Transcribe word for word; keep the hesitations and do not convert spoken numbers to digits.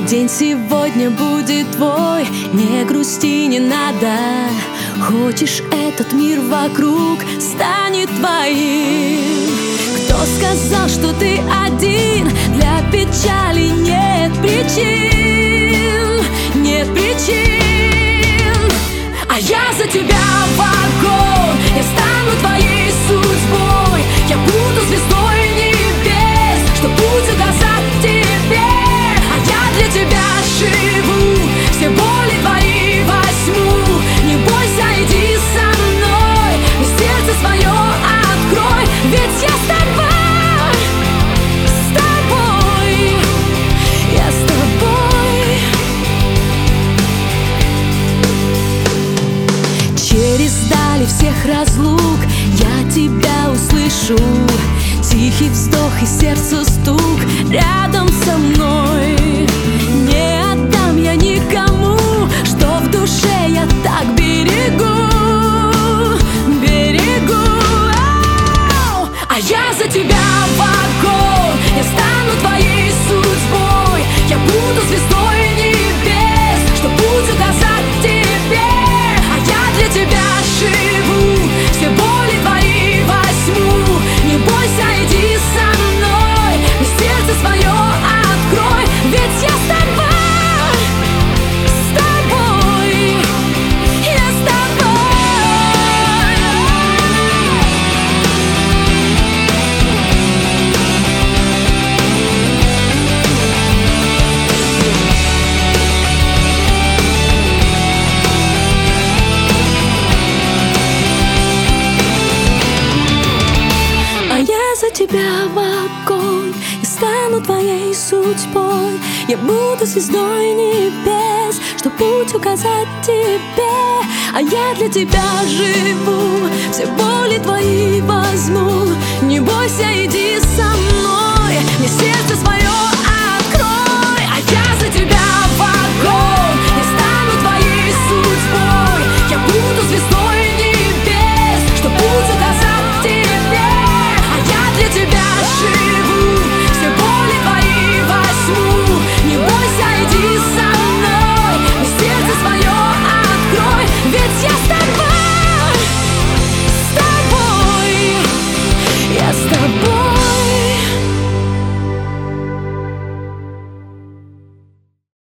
День сегодня будет твой, не грусти, не надо. Хочешь, этот мир вокруг станет твоим. Кто сказал, что ты один? Для печали нет причин, нет причин. А я за тебя в огонь, я стану твоей судьбой. Я буду звездой небес, что путь указать тебе. А я для тебя живу, все боли твои возьму. Не бойся, иди со мной, и сердце свое открой. Ведь я с тобой, с тобой, я с тобой. Через дали всех разлук я тебя услышу. Тихий вздох и сердце стук рядом со мной. Не отдам я никому, что в душе я так берегу, берегу. Ау! А я за тебя в огонь, я стану твоей судьбой. Я буду звездой небес, что путь указать тебе. А я для тебя живу, все боли твои возьму. Не бойся, иди со мной, и сердце свое открой. Ведь я с тобой, с тобой, я с тобой. А я за тебя в огонь, я стану твоей судьбой. Я буду звездой небес, что путь указать тебе. А я для тебя живу, все боли твои возьму. Не бойся, иди со мной, мне сердце свое